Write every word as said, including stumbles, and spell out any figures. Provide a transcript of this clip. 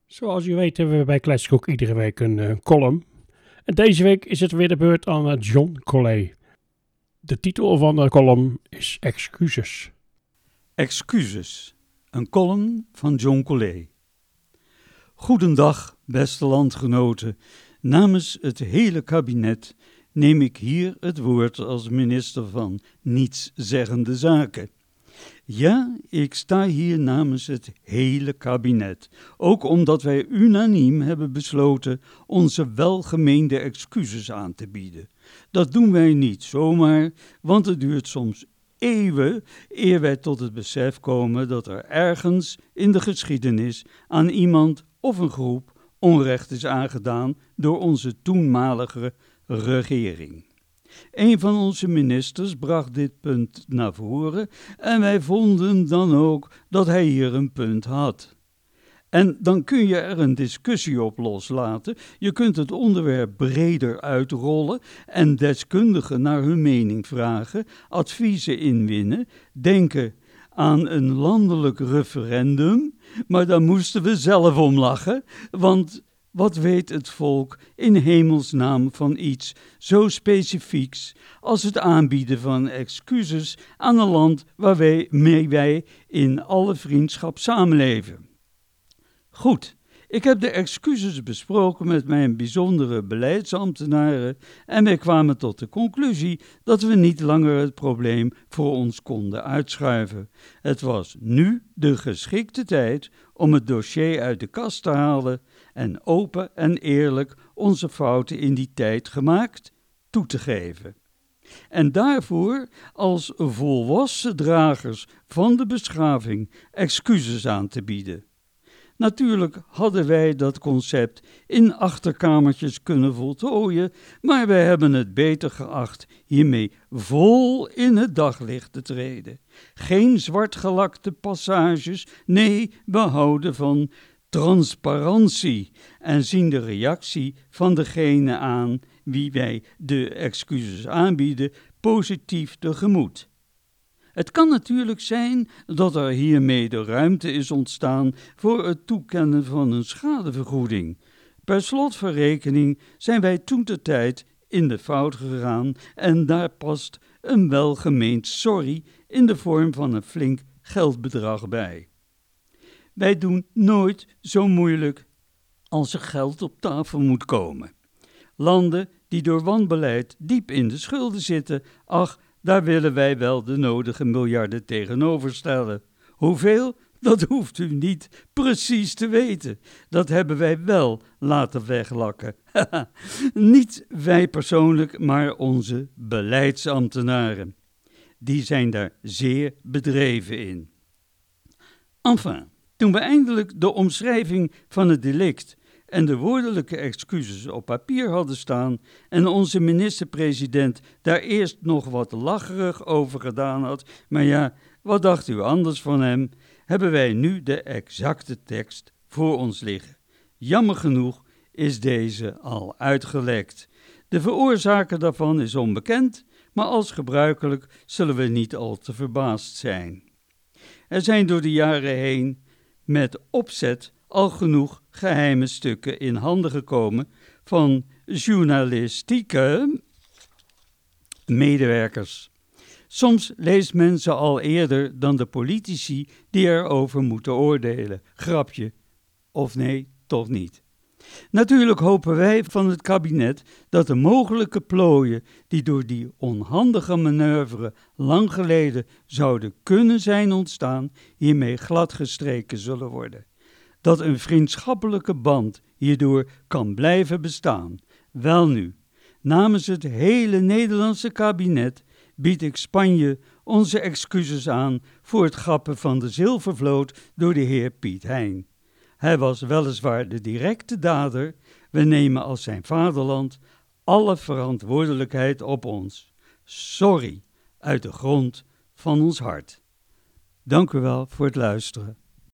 Zoals u weet hebben we bij Classic ook iedere week een uh, column. En deze week is het weer de beurt aan uh, John Collet. De titel van de column is Excuses. Excuses, een column van John Collet. Goedendag, beste landgenoten. Namens het hele kabinet neem ik hier het woord als minister van nietszeggende zaken. Ja, ik sta hier namens het hele kabinet, ook omdat wij unaniem hebben besloten onze welgemeende excuses aan te bieden. Dat doen wij niet zomaar, want het duurt soms eeuwen eer wij tot het besef komen dat er ergens in de geschiedenis aan iemand of een groep onrecht is aangedaan door onze toenmalige regering. Een van onze ministers bracht dit punt naar voren en wij vonden dan ook dat hij hier een punt had. En dan kun je er een discussie op loslaten. Je kunt het onderwerp breder uitrollen en deskundigen naar hun mening vragen, adviezen inwinnen, denken aan een landelijk referendum, maar daar moesten we zelf om lachen, want wat weet het volk in hemelsnaam van iets zo specifieks als het aanbieden van excuses aan een land waarmee wij in alle vriendschap samenleven? Goed, ik heb de excuses besproken met mijn bijzondere beleidsambtenaren en wij kwamen tot de conclusie dat we niet langer het probleem voor ons konden uitschuiven. Het was nu de geschikte tijd om het dossier uit de kast te halen en open en eerlijk onze fouten in die tijd gemaakt toe te geven. En daarvoor als volwassen dragers van de beschaving excuses aan te bieden. Natuurlijk hadden wij dat concept in achterkamertjes kunnen voltooien, maar wij hebben het beter geacht hiermee vol in het daglicht te treden. Geen zwartgelakte passages, nee, we houden van transparantie en zien de reactie van degene aan wie wij de excuses aanbieden positief tegemoet. Het kan natuurlijk zijn dat er hiermee de ruimte is ontstaan voor het toekennen van een schadevergoeding. Per slot van rekening zijn wij toentertijd in de fout gegaan en daar past een welgemeend sorry in de vorm van een flink geldbedrag bij. Wij doen nooit zo moeilijk als er geld op tafel moet komen. Landen die door wanbeleid diep in de schulden zitten, ach, daar willen wij wel de nodige miljarden tegenover stellen. Hoeveel? Dat hoeft u niet precies te weten. Dat hebben wij wel laten weglakken. Niet wij persoonlijk, maar onze beleidsambtenaren. Die zijn daar zeer bedreven in. Enfin, toen we eindelijk de omschrijving van het delict en de woordelijke excuses op papier hadden staan en onze minister-president daar eerst nog wat lacherig over gedaan had, maar ja, wat dacht u anders van hem, hebben wij nu de exacte tekst voor ons liggen. Jammer genoeg is deze al uitgelekt. De veroorzaker daarvan is onbekend, maar als gebruikelijk zullen we niet al te verbaasd zijn. Er zijn door de jaren heen met opzet al genoeg geheime stukken in handen gekomen van journalistieke medewerkers. Soms leest men ze al eerder dan de politici die erover moeten oordelen. Grapje. Of nee, toch niet. Natuurlijk hopen wij van het kabinet dat de mogelijke plooien die door die onhandige manoeuvre lang geleden zouden kunnen zijn ontstaan, hiermee gladgestreken zullen worden. Dat een vriendschappelijke band hierdoor kan blijven bestaan. Welnu, namens het hele Nederlandse kabinet bied ik Spanje onze excuses aan voor het gappen van de zilvervloot door de heer Piet Hein. Hij was weliswaar de directe dader, we nemen als zijn vaderland alle verantwoordelijkheid op ons. Sorry, uit de grond van ons hart. Dank u wel voor het luisteren.